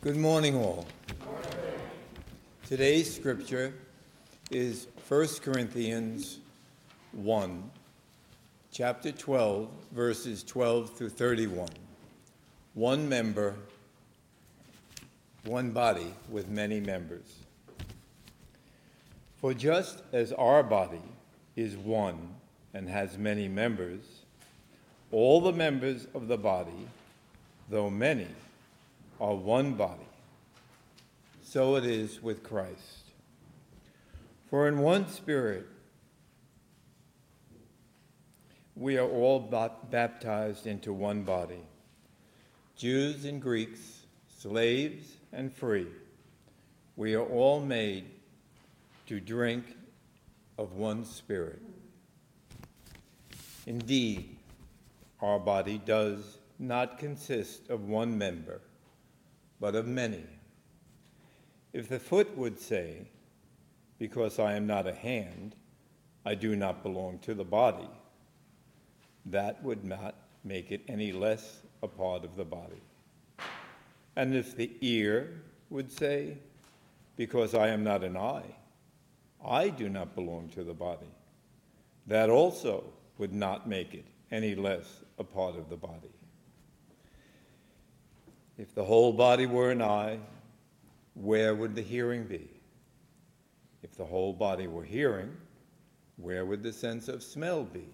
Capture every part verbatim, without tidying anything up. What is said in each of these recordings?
Good morning, all. Today's scripture is First Corinthians one, chapter twelve, verses twelve through thirty-one. One member, one body with many members. For just as our body is one and has many members, all the members of the body, though many, are one body. So it is with Christ. For in one Spirit we are all baptized into one body, Jews and Greeks, slaves and free. We are all made to drink of one Spirit. Indeed, our body does not consist of one member, but of many. If the foot would say, because I am not a hand, I do not belong to the body, that would not make it any less a part of the body. And if the ear would say, because I am not an eye, I do not belong to the body, that also would not make it any less a part of the body. If the whole body were an eye, where would the hearing be? If the whole body were hearing, where would the sense of smell be?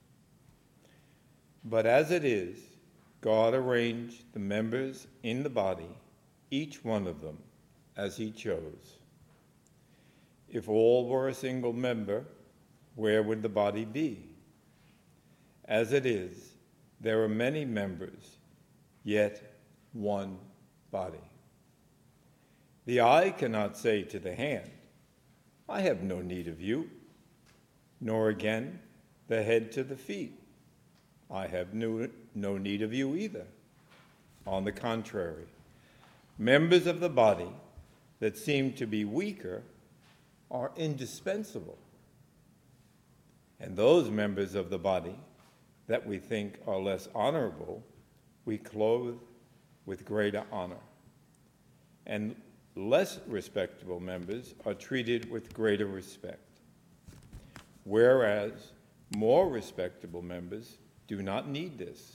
But as it is, God arranged the members in the body, each one of them, as he chose. If all were a single member, where would the body be? As it is, there are many members, yet one body. The eye cannot say to the hand, I have no need of you, nor again the head to the feet, I have no, no need of you either. On the contrary, members of the body that seem to be weaker are indispensable, and those members of the body that we think are less honorable, we clothe with greater honor, and less respectable members are treated with greater respect, whereas more respectable members do not need this.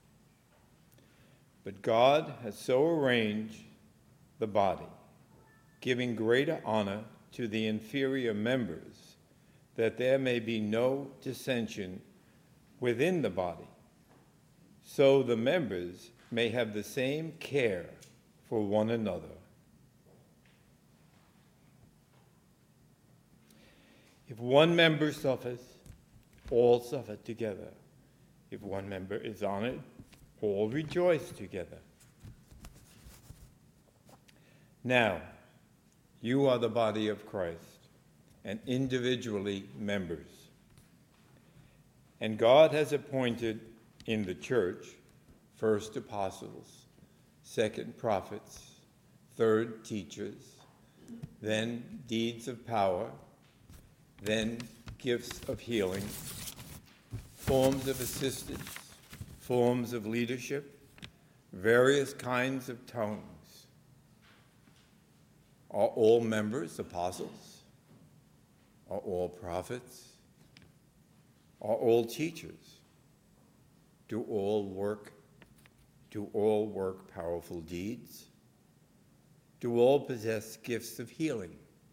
But God has so arranged the body, giving greater honor to the inferior members, that there may be no dissension within the body, so the members may have the same care for one another. If one member suffers, all suffer together. If one member is honored, all rejoice together. Now, you are the body of Christ, and individually members. And God has appointed in the church first apostles, second prophets, third teachers, then deeds of power, then gifts of healing, forms of assistance, forms of leadership, various kinds of tongues. Are all members apostles? Are all prophets? Are all teachers? Do all work Do all work powerful deeds? Do all possess gifts of healing?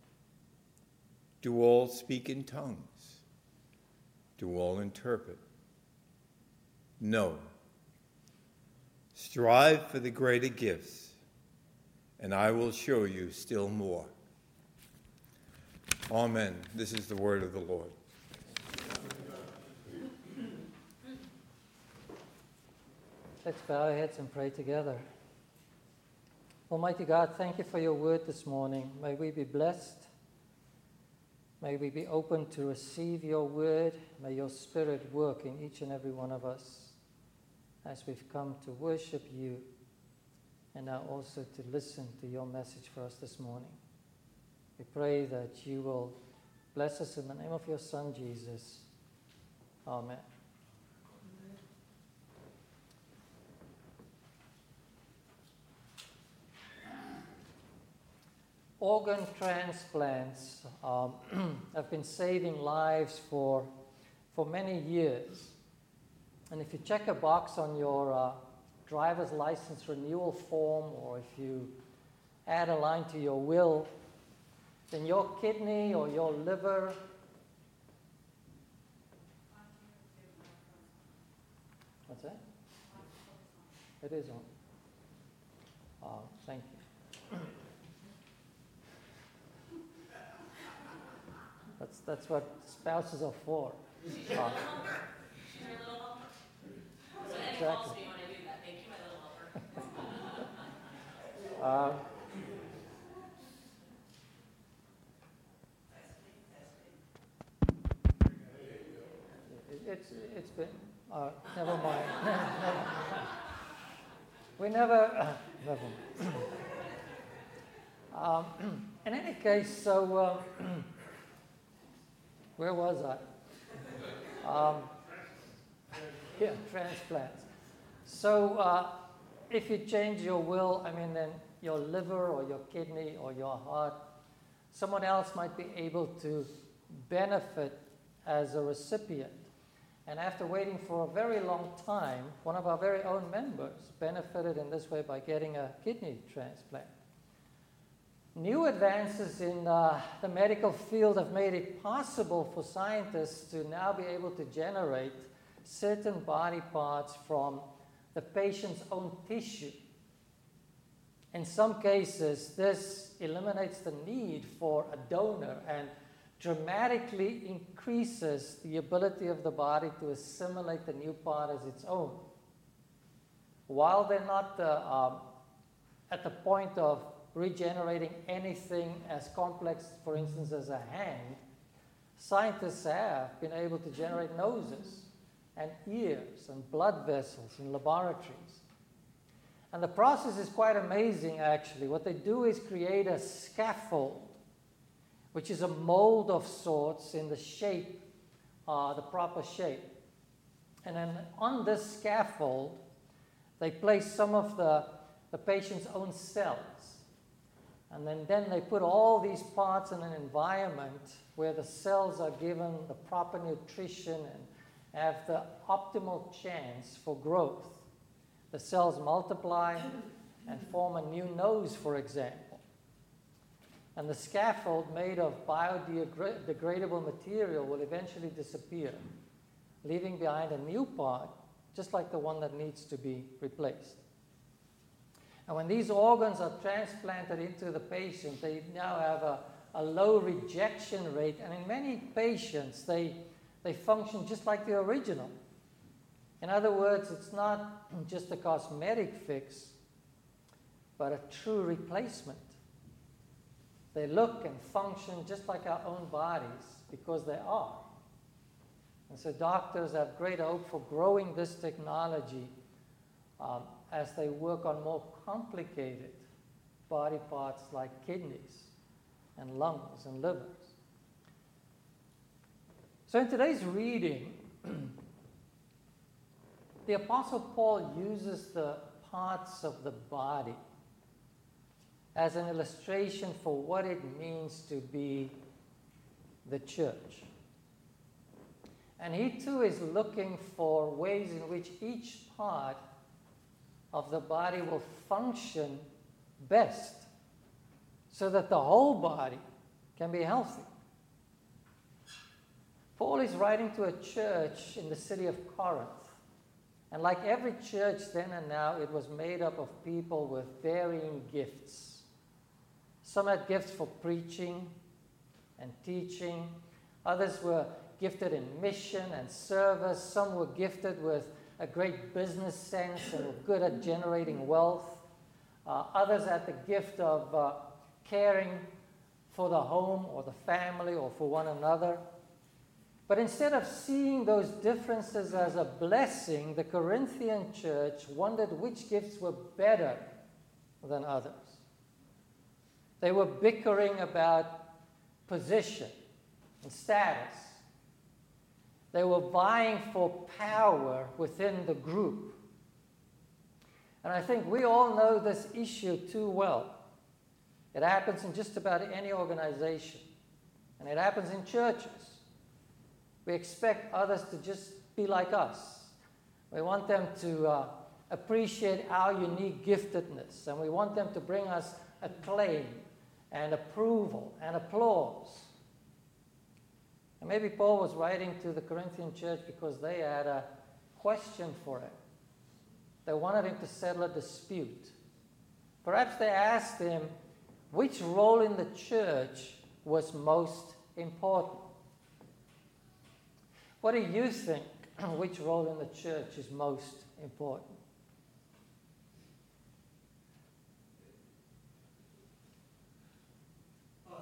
Do all speak in tongues? Do all interpret? No. Strive for the greater gifts, and I will show you still more. Amen. This is the word of the Lord. Let's bow our heads and pray together. Almighty God, thank you for your word this morning. May we be blessed. May we be open to receive your word. May your Spirit work in each and every one of us as we've come to worship you and now also to listen to your message for us this morning. We pray that you will bless us in the name of your Son, Jesus. Amen. organ transplants um, have been saving lives for, for many years. And if you check a box on your uh, driver's license renewal form, or if you add a line to your will, then your kidney or your liver what's that? It is on. Oh, thank you. That's, that's what spouses are for. Uh, exactly. uh, it, it's, it's been, uh, never mind. we never, uh, never mind. um, in any case, so, uh, where was I? Um, yeah, transplants. So uh, if you change your will, I mean, then your liver or your kidney or your heart, someone else might be able to benefit as a recipient. And after waiting for a very long time, one of our very own members benefited in this way by getting a kidney transplant. New advances in uh, the medical field have made it possible for scientists to now be able to generate certain body parts from the patient's own tissue. In some cases, this eliminates the need for a donor and dramatically increases the ability of the body to assimilate the new part as its own. While they're not uh, um, at the point of regenerating anything as complex, for instance, as a hand, scientists have been able to generate noses and ears and blood vessels in laboratories. And the process is quite amazing, actually. What they do is create a scaffold, which is a mold of sorts in the shape, uh, the proper shape. And then on this scaffold, they place some of the, the patient's own cells. And then, then they put all these parts in an environment where the cells are given the proper nutrition and have the optimal chance for growth. The cells multiply and form a new nose, for example. And the scaffold made of biodegradable material will eventually disappear, leaving behind a new part, just like the one that needs to be replaced. And when these organs are transplanted into the patient, they now have a, a low rejection rate. And in many patients, they, they function just like the original. In other words, it's not just a cosmetic fix, but a true replacement. They look and function just like our own bodies because they are. And so doctors have great hope for growing this technology um, as they work on more complicated body parts like kidneys and lungs and livers. So in today's reading, the Apostle Paul uses the parts of the body as an illustration for what it means to be the church. And he too is looking for ways in which each part of the body will function best so that the whole body can be healthy. Paul is writing to a church in the city of Corinth. And like every church then and now, it was made up of people with varying gifts. Some had gifts for preaching and teaching. Others were gifted in mission and service. Some were gifted with a great business sense and were good at generating wealth. Uh, others had the gift of uh, caring for the home or the family or for one another. But instead of seeing those differences as a blessing, the Corinthian church wondered which gifts were better than others. They were bickering about position and status. They were vying for power within the group. And I think we all know this issue too well. It happens in just about any organization. And it happens in churches. We expect others to just be like us. We want them to uh, appreciate our unique giftedness. And we want them to bring us acclaim and approval and applause. And maybe Paul was writing to the Corinthian church because they had a question for him. They wanted him to settle a dispute. Perhaps they asked him which role in the church was most important. What do you think? Which role in the church is most important? Us.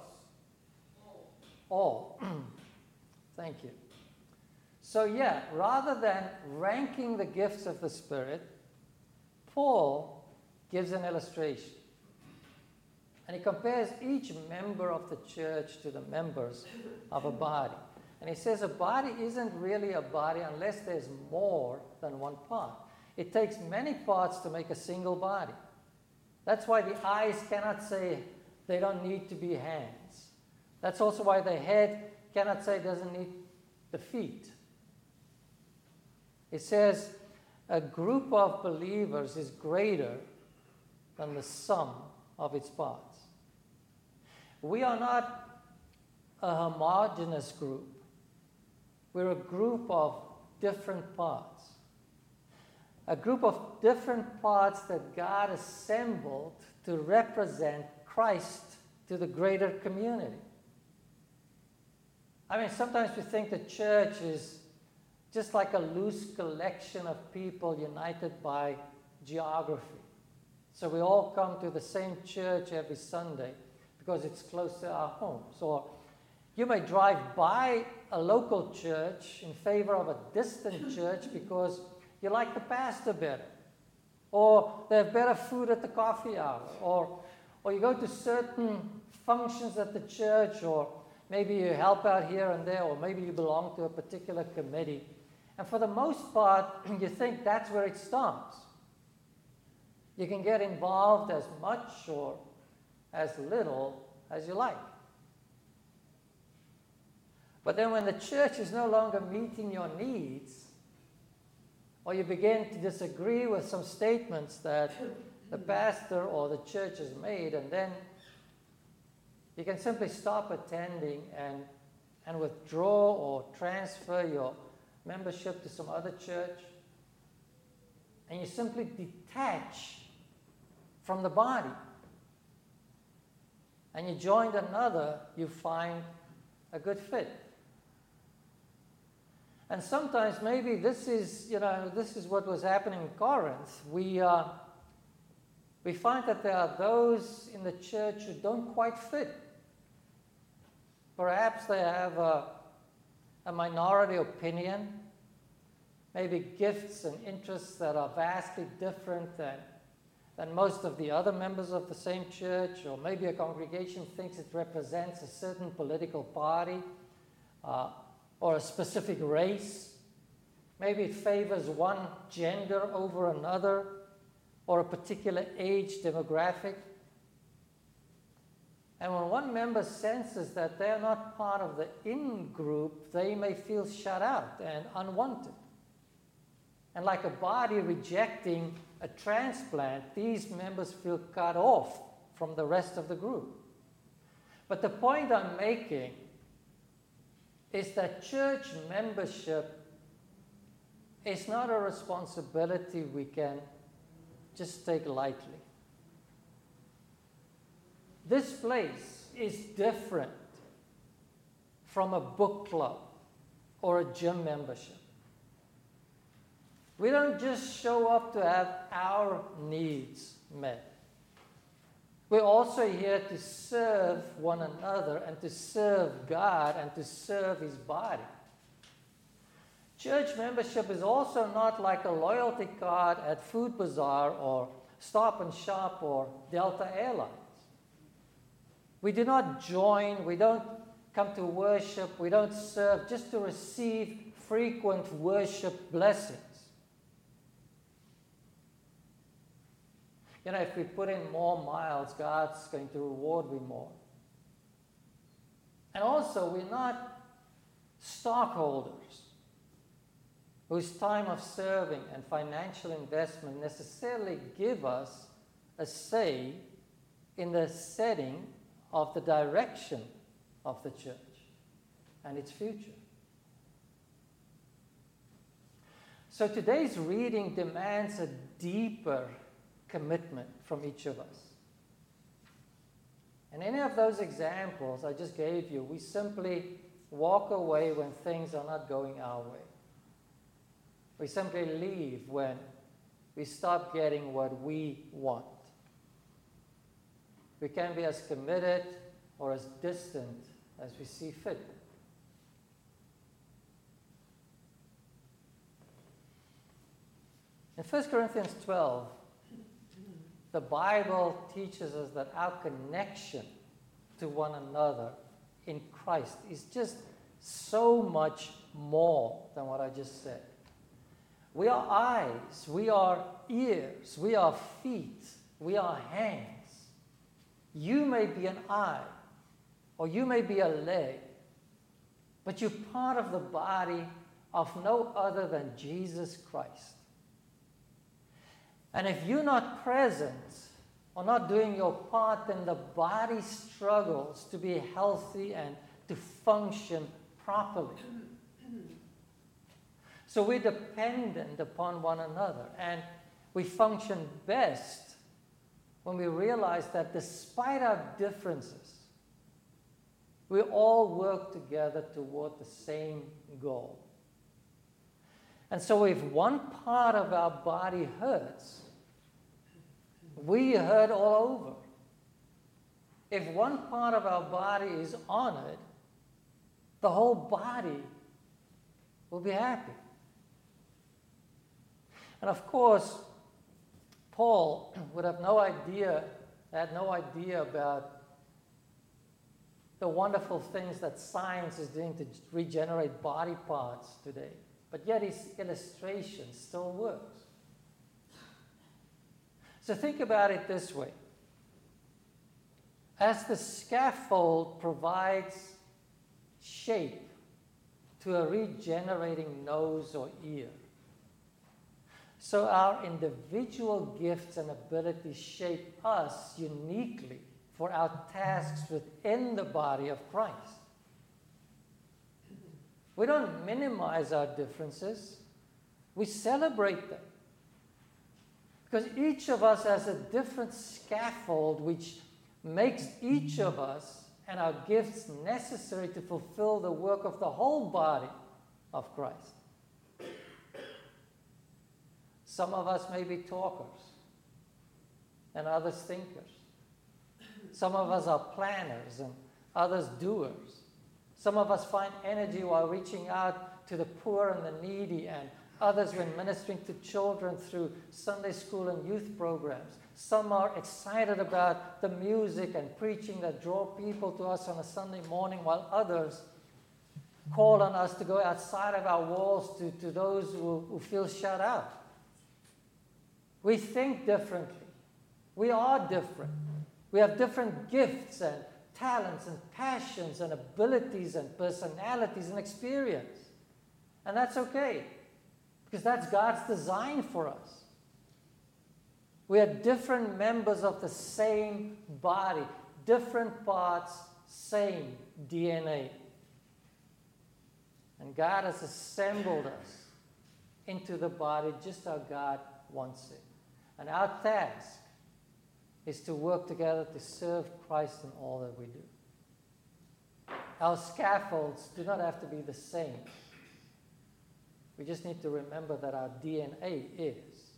All. Thank you. So yeah, rather than ranking the gifts of the Spirit, Paul gives an illustration. And he compares each member of the church to the members of a body. And he says a body isn't really a body unless there's more than one part. It takes many parts to make a single body. That's why the eyes cannot say they don't need to be hands. That's also why the head cannot say it doesn't need the feet. It says a group of believers is greater than the sum of its parts. We are not a homogeneous group. We're a group of different parts. A group of different parts that God assembled to represent Christ to the greater community. I mean, sometimes we think the church is just like a loose collection of people united by geography. So we all come to the same church every Sunday because it's close to our homes. Or you may drive by a local church in favor of a distant church because you like the pastor better. Or they have better food at the coffee hour. Or, or you go to certain functions at the church, or maybe you help out here and there, or maybe you belong to a particular committee. And for the most part, you think that's where it stops. You can get involved as much or as little as you like. But then when the church is no longer meeting your needs, or you begin to disagree with some statements that the pastor or the church has made, and then you can simply stop attending and, and withdraw or transfer your membership to some other church, and you simply detach from the body, and you joined another you find a good fit. And sometimes maybe this is, you know, this is what was happening in Corinth. We, uh, we find that there are those in the church who don't quite fit. Perhaps they have a, a minority opinion, maybe gifts and interests that are vastly different than, than most of the other members of the same church, or maybe a congregation thinks it represents a certain political party uh, or a specific race. Maybe it favors one gender over another, or a particular age demographic. And when one member senses that they're not part of the in-group, they may feel shut out and unwanted. And like a body rejecting a transplant, these members feel cut off from the rest of the group. But the point I'm making is that church membership is not a responsibility we can just take lightly. This place is different from a book club or a gym membership. We don't just show up to have our needs met. We're also here to serve one another and to serve God and to serve His body. Church membership is also not like a loyalty card at Food Bazaar or Stop and Shop or Delta Airlines. We do not join, we don't come to worship, we don't serve just to receive frequent worship blessings. You know, if we put in more miles, God's going to reward me more. And also, we're not stockholders whose time of serving and financial investment necessarily give us a say in the setting of the direction of the church and its future. So today's reading demands a deeper commitment from each of us. In any of those examples I just gave you, we simply walk away when things are not going our way. We simply leave when we stop getting what we want. We can be as committed or as distant as we see fit. In First Corinthians twelve, the Bible teaches us that our connection to one another in Christ is just so much more than what I just said. We are eyes, we are ears, we are feet, we are hands. You may be an eye, or you may be a leg, but you're part of the body of no other than Jesus Christ. And if you're not present or not doing your part, then the body struggles to be healthy and to function properly. So we're dependent upon one another, and we function best when we realize that despite our differences, we all work together toward the same goal. And so if one part of our body hurts, we hurt all over. If one part of our body is honored, the whole body will be happy. And of course, Paul would have no idea, had no idea about the wonderful things that science is doing to regenerate body parts today. But yet his illustration still works. So think about it this way. As the scaffold provides shape to a regenerating nose or ear, so our individual gifts and abilities shape us uniquely for our tasks within the body of Christ. We don't minimize our differences, we celebrate them. Because each of us has a different scaffold which makes each of us and our gifts necessary to fulfill the work of the whole body of Christ. Some of us may be talkers and others thinkers. Some of us are planners and others doers. Some of us find energy while reaching out to the poor and the needy, and others when ministering to children through Sunday school and youth programs. Some are excited about the music and preaching that draw people to us on a Sunday morning, while others call on us to go outside of our walls to, to those who, who feel shut out. We think differently. We are different. We have different gifts and talents and passions and abilities and personalities and experience. And that's okay, because that's God's design for us. We are different members of the same body, different parts, same D N A. And God has assembled us into the body just how God wants it. And our task is to work together to serve Christ in all that we do. Our scaffolds do not have to be the same. We just need to remember that our D N A is.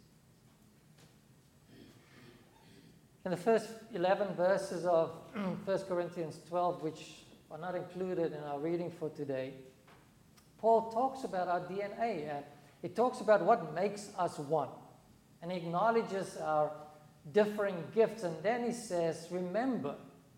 In the first eleven verses of First Corinthians twelve, which are not included in our reading for today, Paul talks about our D N A, and he talks about what makes us one. And he acknowledges our differing gifts, and then he says, remember,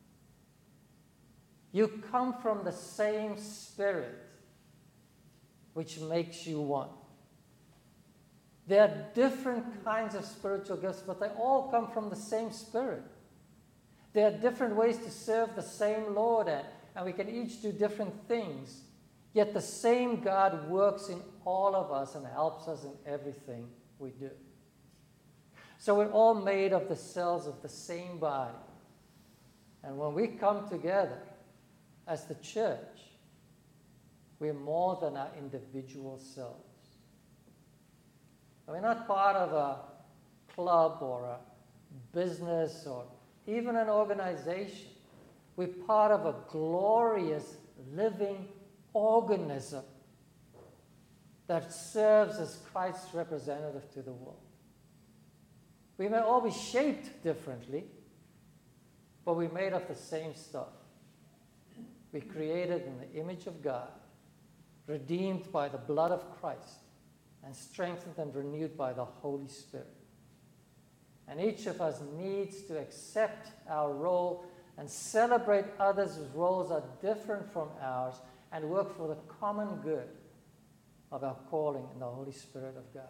you come from the same Spirit which makes you one. There are different kinds of spiritual gifts, but they all come from the same Spirit. There are different ways to serve the same Lord, and, and we can each do different things. Yet the same God works in all of us and helps us in everything we do. So we're all made of the cells of the same body. And when we come together as the church, we're more than our individual selves. We're not part of a club or a business or even an organization. We're part of a glorious, living organism that serves as Christ's representative to the world. We may all be shaped differently, but we're made of the same stuff. We're created in the image of God, redeemed by the blood of Christ, and strengthened and renewed by the Holy Spirit. And each of us needs to accept our role and celebrate others whose roles are different from ours and work for the common good of our calling in the Holy Spirit of God.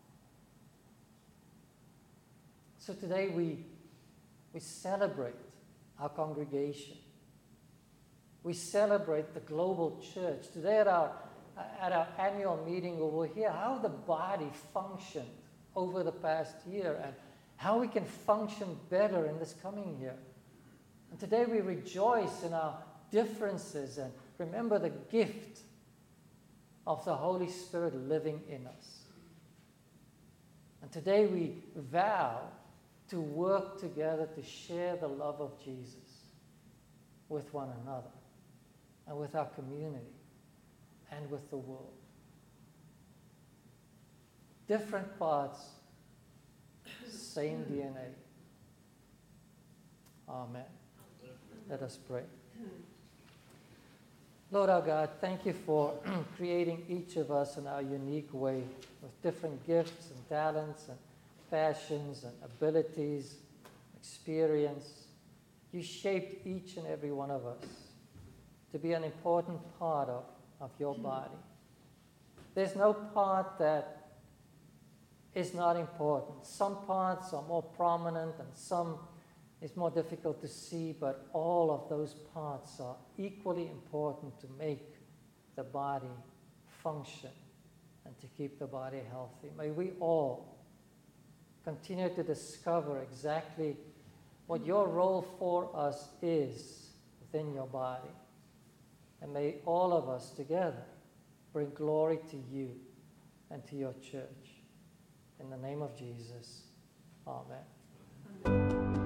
So today we, we celebrate our congregation. We celebrate the global church. Today at our, at our annual meeting, we will hear how the body functioned over the past year and how we can function better in this coming year. And today we rejoice in our differences and remember the gift of the Holy Spirit living in us. And today we vow to work together to share the love of Jesus with one another and with our community and with the world. Different parts, same D N A. Amen. Let us pray. Lord our God, thank you for creating each of us in our unique way with different gifts and talents and passions and abilities, experience. You shaped each and every one of us to be an important part of, of your body. There's no part that is not important. Some parts are more prominent and some is more difficult to see, but all of those parts are equally important to make the body function and to keep the body healthy. May we all continue to discover exactly what your role for us is within your body. And may all of us together bring glory to you and to your church. In the name of Jesus, amen.